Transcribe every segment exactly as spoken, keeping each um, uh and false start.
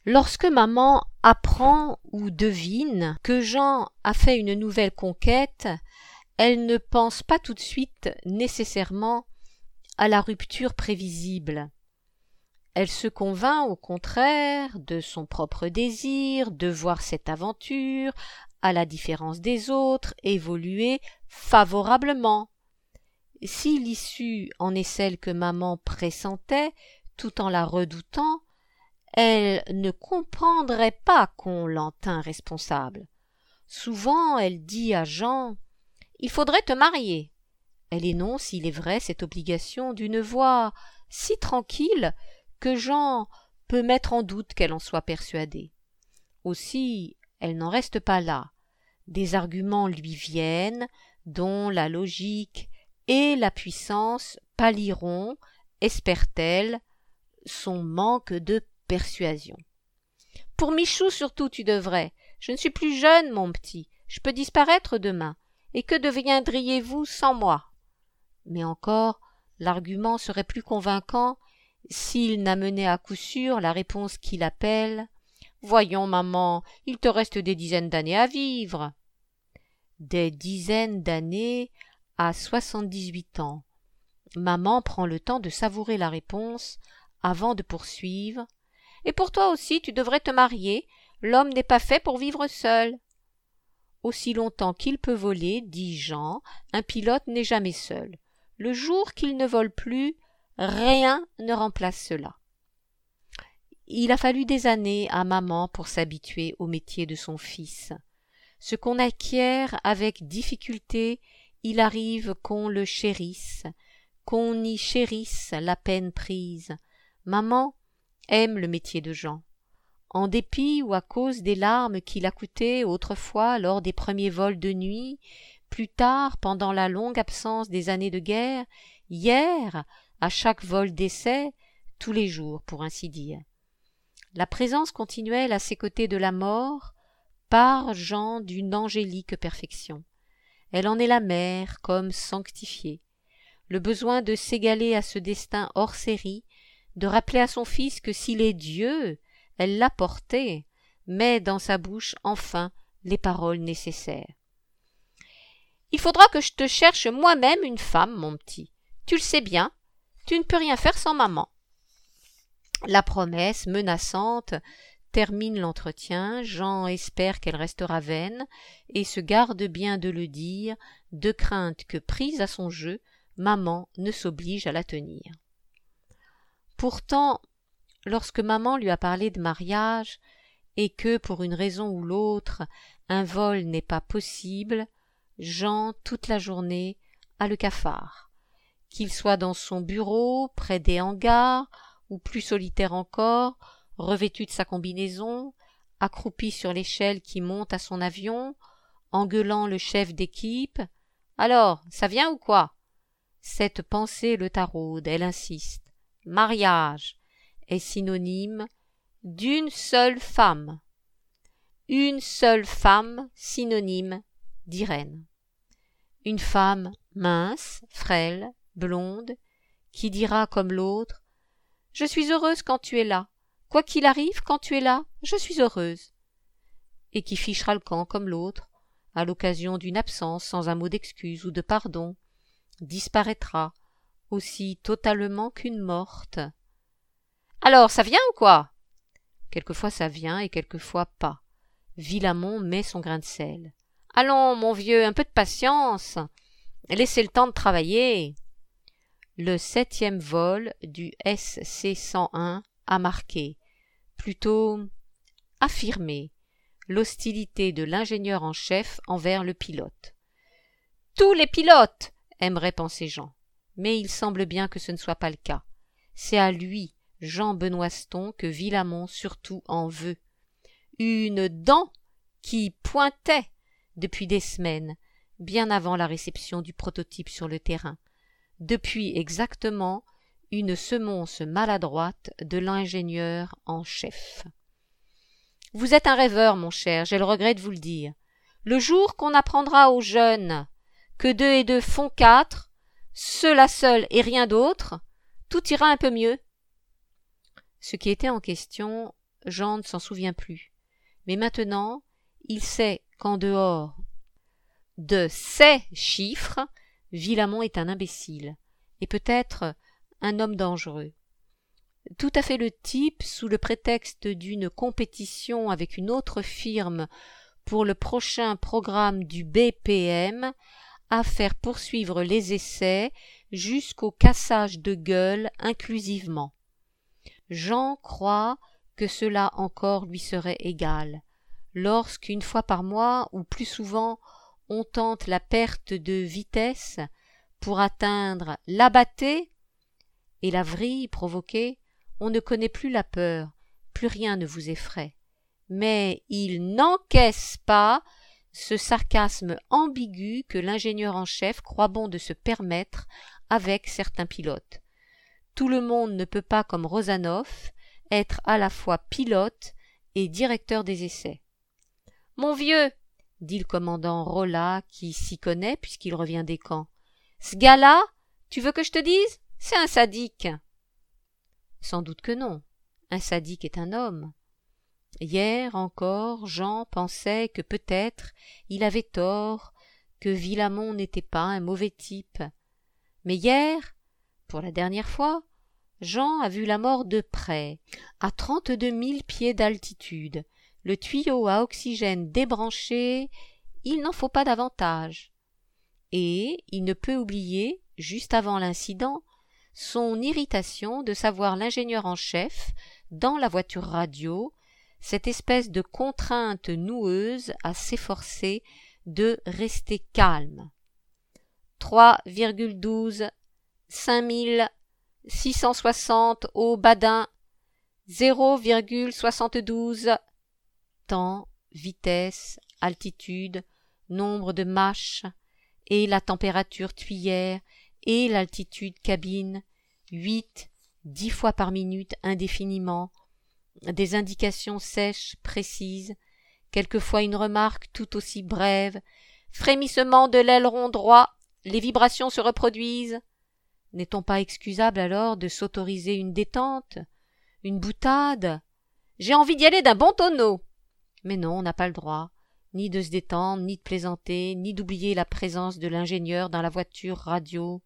Lorsque maman apprend ou devine que Jean a fait une nouvelle conquête, elle ne pense pas tout de suite nécessairement à la rupture prévisible. Elle se convainc au contraire de son propre désir de voir cette aventure, à la différence des autres, évoluer favorablement. Si l'issue en est celle que maman pressentait, tout en la redoutant, elle ne comprendrait pas qu'on l'en tînt responsable. Souvent elle dit à Jean « Il faudrait te marier ». Elle énonce, il est vrai, cette obligation d'une voix si tranquille que Jean peut mettre en doute qu'elle en soit persuadée. Aussi, elle n'en reste pas là. Des arguments lui viennent, dont la logique et la puissance pallieront, espère-t-elle, son manque de persuasion. « Pour Michou surtout tu devrais. Je ne suis plus jeune, mon petit. Je peux disparaître demain. Et que deviendriez-vous sans moi ?» Mais encore, l'argument serait plus convaincant s'il n'amenait à coup sûr la réponse qui l'appelle. « Voyons, maman, il te reste des dizaines d'années à vivre. » Des dizaines d'années à soixante-dix-huit ans. Maman prend le temps de savourer la réponse avant de poursuivre. « Et pour toi aussi, tu devrais te marier. L'homme n'est pas fait pour vivre seul. » Aussi longtemps qu'il peut voler, dit Jean, un pilote n'est jamais seul. Le jour qu'il ne vole plus, rien ne remplace cela. Il a fallu des années à maman pour s'habituer au métier de son fils. Ce qu'on acquiert avec difficulté, il arrive qu'on le chérisse, qu'on y chérisse la peine prise. Maman aime le métier de Jean. En dépit ou à cause des larmes qu'il a coûtées autrefois lors des premiers vols de nuit, plus tard pendant la longue absence des années de guerre, hier à chaque vol d'essai, tous les jours pour ainsi dire. La présence continuelle à ses côtés de la mort part Jean d'une angélique perfection. Elle en est la mère comme sanctifiée. Le besoin de s'égaler à ce destin hors série, de rappeler à son fils que s'il est Dieu, elle l'a porté, met dans sa bouche enfin les paroles nécessaires. « Il faudra que je te cherche moi-même une femme, mon petit. Tu le sais bien, tu ne peux rien faire sans maman. » La promesse menaçante termine l'entretien. Jean espère qu'elle restera vaine et se garde bien de le dire, de crainte que, prise à son jeu, maman ne s'oblige à la tenir. Pourtant, lorsque maman lui a parlé de mariage et que, pour une raison ou l'autre, un vol n'est pas possible, Jean, toute la journée, a le cafard. Qu'il soit dans son bureau, près des hangars, ou plus solitaire encore, revêtu de sa combinaison, accroupi sur l'échelle qui monte à son avion, engueulant le chef d'équipe. « Alors, ça vient ou quoi ?» Cette pensée le taraude, elle insiste. « Mariage est synonyme d'une seule femme. Une seule femme synonyme d'Irène. Une femme mince, frêle, blonde, qui dira comme l'autre « Je suis heureuse quand tu es là. Quoi qu'il arrive, quand tu es là, je suis heureuse. » et qui fichera le camp comme l'autre, à l'occasion d'une absence sans un mot d'excuse ou de pardon, disparaîtra, aussi totalement qu'une morte. « Alors, ça vient ou quoi ?» Quelquefois ça vient et quelquefois pas. Villamon met son grain de sel. « Allons, mon vieux, un peu de patience. Laissez le temps de travailler. » Le septième vol du S C cent un a marqué, plutôt affirmé, l'hostilité de l'ingénieur en chef envers le pilote. « Tous les pilotes !» aimerait penser Jean. Mais il semble bien que ce ne soit pas le cas. C'est à lui, Jean Benoiston, que Villamon surtout en veut. Une dent qui pointait depuis des semaines, bien avant la réception du prototype sur le terrain, depuis exactement une semonce maladroite de l'ingénieur en chef. Vous êtes un rêveur, mon cher, j'ai le regret de vous le dire. Le jour qu'on apprendra aux jeunes que deux et deux font quatre, cela seul et rien d'autre, tout ira un peu mieux. Ce qui était en question Jean ne s'en souvient plus. Mais maintenant, il sait qu'en dehors de ces chiffres, Villamon est un imbécile, et peut-être un homme dangereux. Tout à fait le type, sous le prétexte d'une compétition avec une autre firme pour le prochain programme du B P M, à faire poursuivre les essais jusqu'au cassage de gueule inclusivement. Jean croit que cela encore lui serait égal, lorsqu'une fois par mois ou plus souvent on tente la perte de vitesse pour atteindre l'abatté et la vrille provoquée, on ne connaît plus la peur, plus rien ne vous effraie. Mais il n'encaisse pas ce sarcasme ambigu que l'ingénieur en chef croit bon de se permettre avec certains pilotes. Tout le monde ne peut pas, comme Rozanoff, être à la fois pilote et directeur des essais. « Mon vieux, » dit le commandant Rolla, qui s'y connaît puisqu'il revient des camps, « ce gars-là, tu veux que je te dise, c'est un sadique. » Sans doute que non. Un sadique est un homme. Hier encore, Jean pensait que peut-être il avait tort, que Villamon n'était pas un mauvais type. Mais hier, pour la dernière fois, Jean a vu la mort de près, à trente-deux mille pieds d'altitude, le tuyau à oxygène débranché, il n'en faut pas davantage. Et il ne peut oublier, juste avant l'incident, son irritation de savoir l'ingénieur en chef, dans la voiture radio, cette espèce de contrainte noueuse à s'efforcer de rester calme. trois virgule douze, cinq mille six cent soixante au Badin, zéro virgule soixante-douze, temps, vitesse, altitude, nombre de mâches, et la température tuyère, et l'altitude cabine, huit, dix fois par minute indéfiniment, des indications sèches, précises, quelquefois une remarque tout aussi brève, frémissement de l'aileron droit, les vibrations se reproduisent. N'est-on pas excusable alors de s'autoriser une détente, une boutade? J'ai envie d'y aller d'un bon tonneau. Mais non, on n'a pas le droit, ni de se détendre, ni de plaisanter, ni d'oublier la présence de l'ingénieur dans la voiture radio.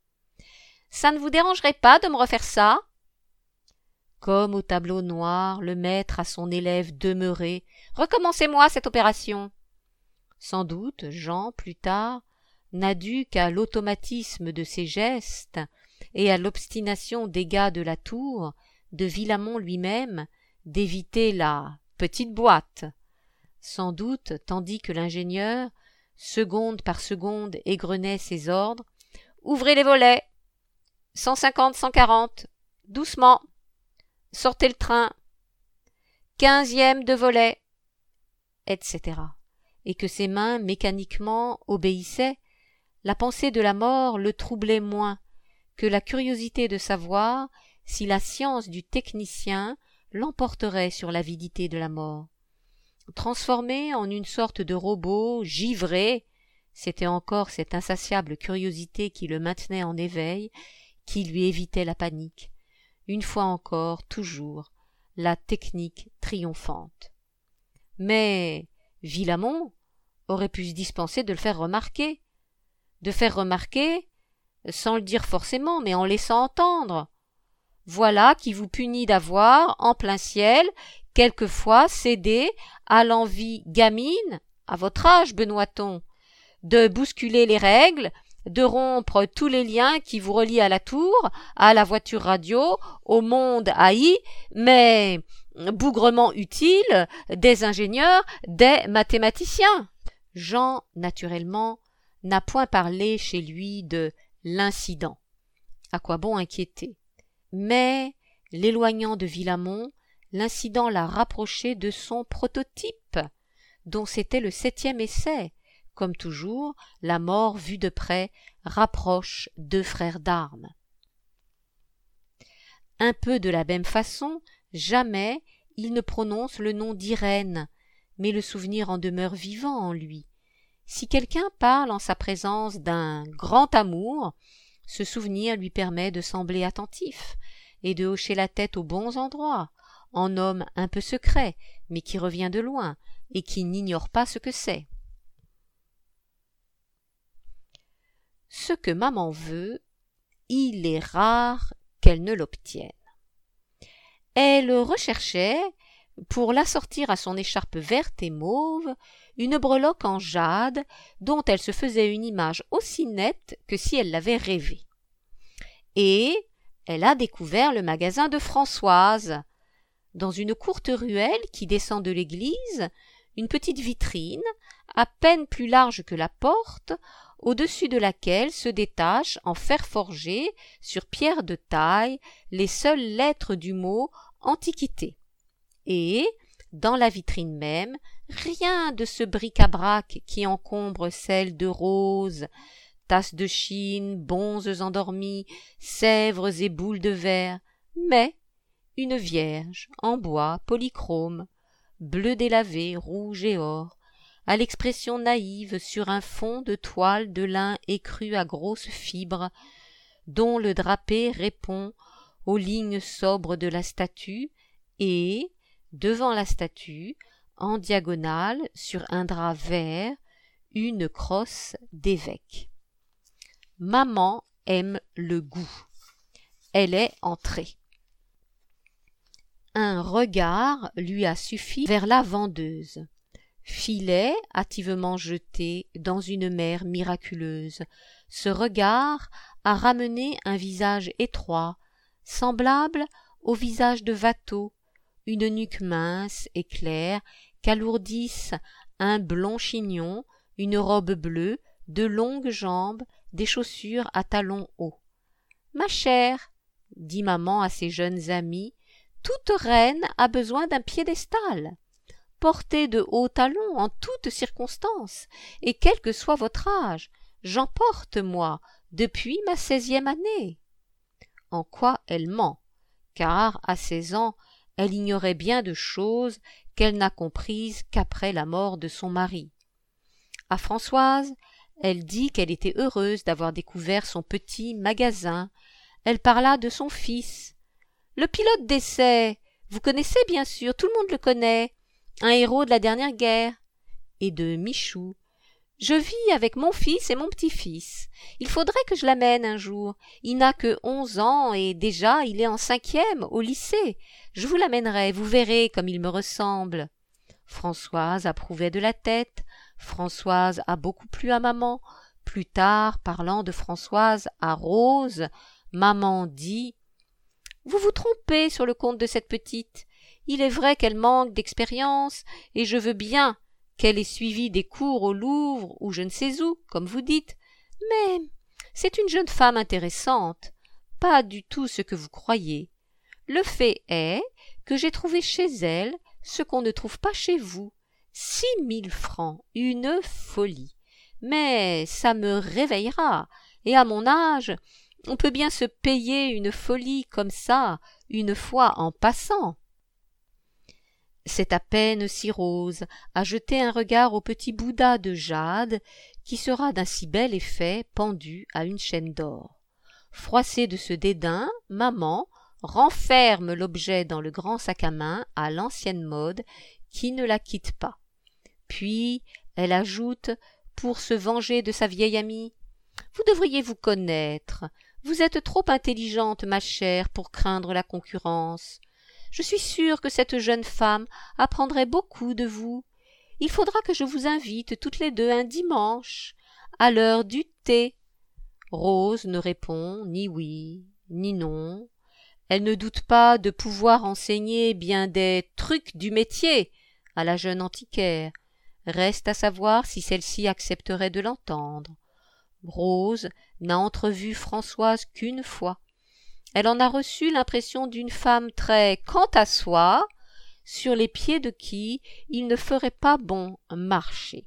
Ça ne vous dérangerait pas de me refaire ça? Comme au tableau noir, le maître à son élève demeuré. Recommencez-moi cette opération. Sans doute, Jean, plus tard, n'a dû qu'à l'automatisme de ses gestes et à l'obstination des gars de la tour, de Villamon lui-même, d'éviter la petite boîte. Sans doute, tandis que l'ingénieur, seconde par seconde, égrenait ses ordres, « Ouvrez les volets, cent cinquante, cent quarante, doucement, sortez le train, quinzième de volet, et cetera, et que ses mains mécaniquement obéissaient, la pensée de la mort le troublait moins que la curiosité de savoir si la science du technicien l'emporterait sur l'avidité de la mort. Transformé en une sorte de robot givré, c'était encore cette insatiable curiosité qui le maintenait en éveil, qui lui évitait la panique. Une fois encore, toujours, la technique triomphante. Mais Villamon aurait pu se dispenser de le faire remarquer. De faire remarquer, sans le dire forcément, mais en laissant entendre. Voilà qui vous punit d'avoir, en plein ciel, quelquefois cédé à l'envie gamine, à votre âge, Benoîton, de bousculer les règles, de rompre tous les liens qui vous relient à la tour, à la voiture radio, au monde haï, mais bougrement utile des ingénieurs, des mathématiciens. Jean, naturellement, n'a point parlé chez lui de l'incident. À quoi bon inquiéter? Mais, l'éloignant de Villamon, l'incident l'a rapproché de son prototype, dont c'était le septième essai. Comme toujours, la mort vue de près rapproche deux frères d'armes. Un peu de la même façon, jamais il ne prononce le nom d'Irène, mais le souvenir en demeure vivant en lui. Si quelqu'un parle en sa présence d'un grand amour, ce souvenir lui permet de sembler attentif et de hocher la tête aux bons endroits. en homme un peu secret, mais qui revient de loin, et qui n'ignore pas ce que c'est. Ce que maman veut, il est rare qu'elle ne l'obtienne. Elle recherchait, pour l'assortir à son écharpe verte et mauve, une breloque en jade dont elle se faisait une image aussi nette que si elle l'avait rêvée. Et elle a découvert le magasin de Françoise. Dans une courte ruelle qui descend de l'église, une petite vitrine, à peine plus large que la porte, au-dessus de laquelle se détachent en fer forgé, sur pierre de taille, les seules lettres du mot « Antiquité ». Et, dans la vitrine même, rien de ce bric-à-brac qui encombre celle de roses, tasses de Chine, bonzes endormies, sèvres et boules de verre, mais une vierge en bois polychrome, bleu délavé, rouge et or, à l'expression naïve sur un fond de toile de lin écru à grosses fibres, dont le drapé répond aux lignes sobres de la statue, et, devant la statue, en diagonale, sur un drap vert, une crosse d'évêque. Maman aime le goût. Elle est entrée. Un regard lui a suffi vers la vendeuse. Filet hâtivement jeté dans une mer miraculeuse. Ce regard a ramené un visage étroit, semblable au visage de Watteau, une nuque mince et claire qu'alourdissent un blond chignon, une robe bleue, de longues jambes, des chaussures à talons hauts. « Ma chère, dit maman à ses jeunes amies, toute reine a besoin d'un piédestal. Portez de hauts talons en toutes circonstances, et quel que soit votre âge, j'en porte, moi, depuis ma seizième année. » En quoi elle ment, car à seize ans, elle ignorait bien de choses qu'elle n'a comprises qu'après la mort de son mari. À Françoise, elle dit qu'elle était heureuse d'avoir découvert son petit magasin. Elle parla de son fils. « Le pilote d'essai, vous connaissez bien sûr, tout le monde le connaît, un héros de la dernière guerre. » Et de Michou. « Je vis avec mon fils et mon petit-fils. Il faudrait que je l'amène un jour. Il n'a que onze ans et déjà il est en cinquième au lycée. Je vous l'amènerai, vous verrez comme il me ressemble. » Françoise approuvait de la tête. Françoise a beaucoup plu à maman. Plus tard, parlant de Françoise à Rose, maman dit « Vous vous trompez sur le compte de cette petite. Il est vrai qu'elle manque d'expérience, et je veux bien qu'elle ait suivi des cours au Louvre ou je ne sais où, comme vous dites, mais c'est une jeune femme intéressante, pas du tout ce que vous croyez. Le fait est que j'ai trouvé chez elle ce qu'on ne trouve pas chez vous. Six mille francs, une folie. Mais ça me réveillera, et à mon âge, on peut bien se payer une folie comme ça, une fois en passant. » C'est à peine si Rose a jeté un regard au petit Bouddha de jade qui sera d'un si bel effet pendu à une chaîne d'or. Froissée de ce dédain, maman renferme l'objet dans le grand sac à main à l'ancienne mode qui ne la quitte pas. Puis elle ajoute, pour se venger de sa vieille amie, « Vous devriez vous connaître. Vous êtes trop intelligente, ma chère, pour craindre la concurrence. Je suis sûre que cette jeune femme apprendrait beaucoup de vous. Il faudra que je vous invite toutes les deux un dimanche, à l'heure du thé. » Rose ne répond ni oui, ni non. Elle ne doute pas de pouvoir enseigner bien des trucs du métier à la jeune antiquaire. Reste à savoir si celle-ci accepterait de l'entendre. Rose n'a entrevu Françoise qu'une fois. Elle en a reçu l'impression d'une femme très quant à soi, sur les pieds de qui il ne ferait pas bon marcher.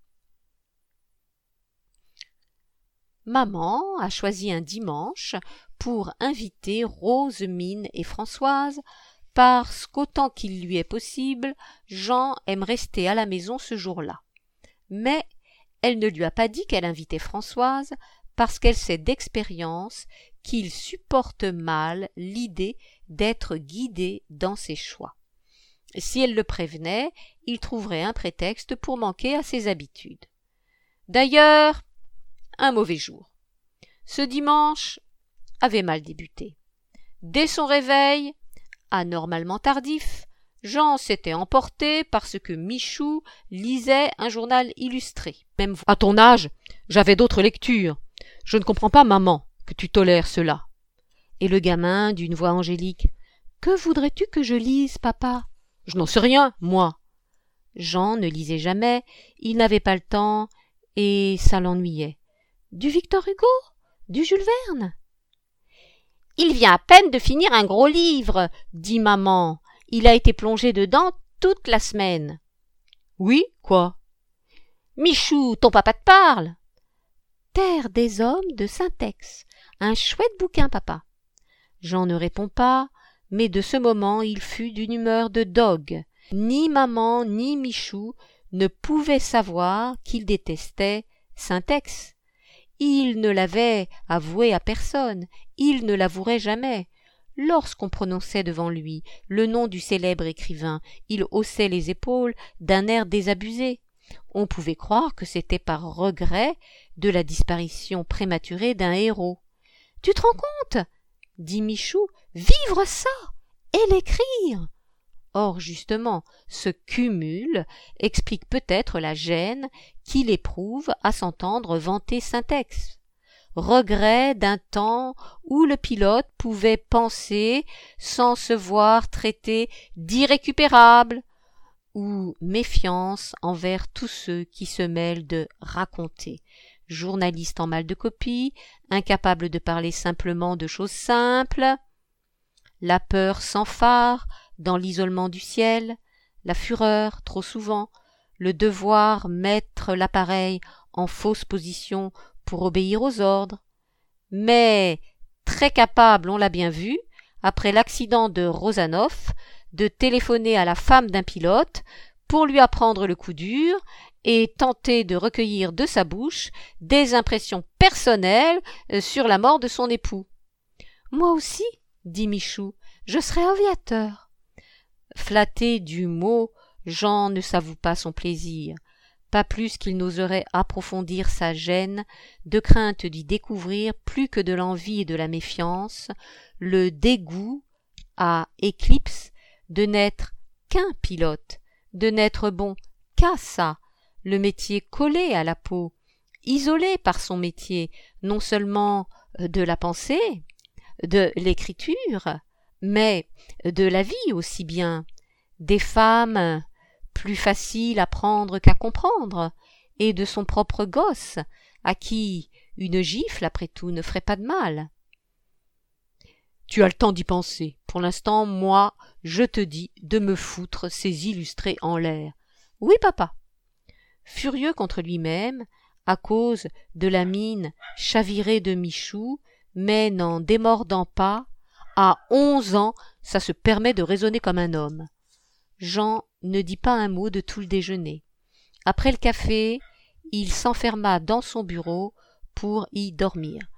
Maman a choisi un dimanche pour inviter Rose, Mine et Françoise, parce qu'autant qu'il lui est possible, Jean aime rester à la maison ce jour-là. Mais elle ne lui a pas dit qu'elle invitait Françoise, parce qu'elle sait d'expérience qu'il supporte mal l'idée d'être guidé dans ses choix. Si elle le prévenait, il trouverait un prétexte pour manquer à ses habitudes. D'ailleurs, un mauvais jour. Ce dimanche avait mal débuté. Dès son réveil, anormalement tardif, Jean s'était emporté parce que Michou lisait un journal illustré. Même à ton âge, j'avais d'autres lectures. Je ne comprends pas, maman, que tu tolères cela. Et le gamin, d'une voix angélique, « Que voudrais-tu que je lise, papa ?»« Je n'en sais rien, moi. » Jean ne lisait jamais, il n'avait pas le temps, et ça l'ennuyait. « Du Victor Hugo ? Du Jules Verne ?»« Il vient à peine de finir un gros livre, dit maman. Il a été plongé dedans toute la semaine. »« Oui, quoi ?»« Michou, ton papa te parle. »« Terre des hommes de Saint-Ex. Un chouette bouquin, papa. » Jean ne répond pas, mais de ce moment il fut d'une humeur de dogue. Ni maman ni Michou ne pouvaient savoir qu'il détestait Saint-Ex. Il ne l'avait avoué à personne, il ne l'avouerait jamais. Lorsqu'on prononçait devant lui le nom du célèbre écrivain, il haussait les épaules d'un air désabusé. On pouvait croire que c'était par regret de la disparition prématurée d'un héros. « Tu te rends compte ?» dit Michou. « Vivre ça et l'écrire !» Or, justement, ce cumul explique peut-être la gêne qu'il éprouve à s'entendre vanter Saint-Ex. Regret d'un temps où le pilote pouvait penser sans se voir traité d'irrécupérable, ou méfiance envers tous ceux qui se mêlent de raconter. Journaliste en mal de copie, incapable de parler simplement de choses simples, la peur sans phare dans l'isolement du ciel, la fureur trop souvent, le devoir mettre l'appareil en fausse position pour obéir aux ordres, mais très capable, on l'a bien vu, après l'accident de Rozanoff, de téléphoner à la femme d'un pilote pour lui apprendre le coup dur et tenter de recueillir de sa bouche des impressions personnelles sur la mort de son époux. « Moi aussi, dit Michou, je serai aviateur. » Flatté du mot, Jean ne s'avoue pas son plaisir, pas plus qu'il n'oserait approfondir sa gêne, de crainte d'y découvrir plus que de l'envie et de la méfiance, le dégoût à éclipse de n'être qu'un pilote, de n'être bon qu'à ça, le métier collé à la peau, isolé par son métier, non seulement de la pensée, de l'écriture, mais de la vie aussi bien, des femmes plus faciles à prendre qu'à comprendre, et de son propre gosse, à qui une gifle, après tout, ne ferait pas de mal. Tu as le temps d'y penser. Pour l'instant, moi, je te dis de me foutre ces illustrés en l'air. Oui, papa. Furieux contre lui-même, à cause de la mine chavirée de Michou, mais n'en démordant pas, à onze ans, ça se permet de raisonner comme un homme. Jean ne dit pas un mot de tout le déjeuner. Après le café, il s'enferma dans son bureau pour y dormir.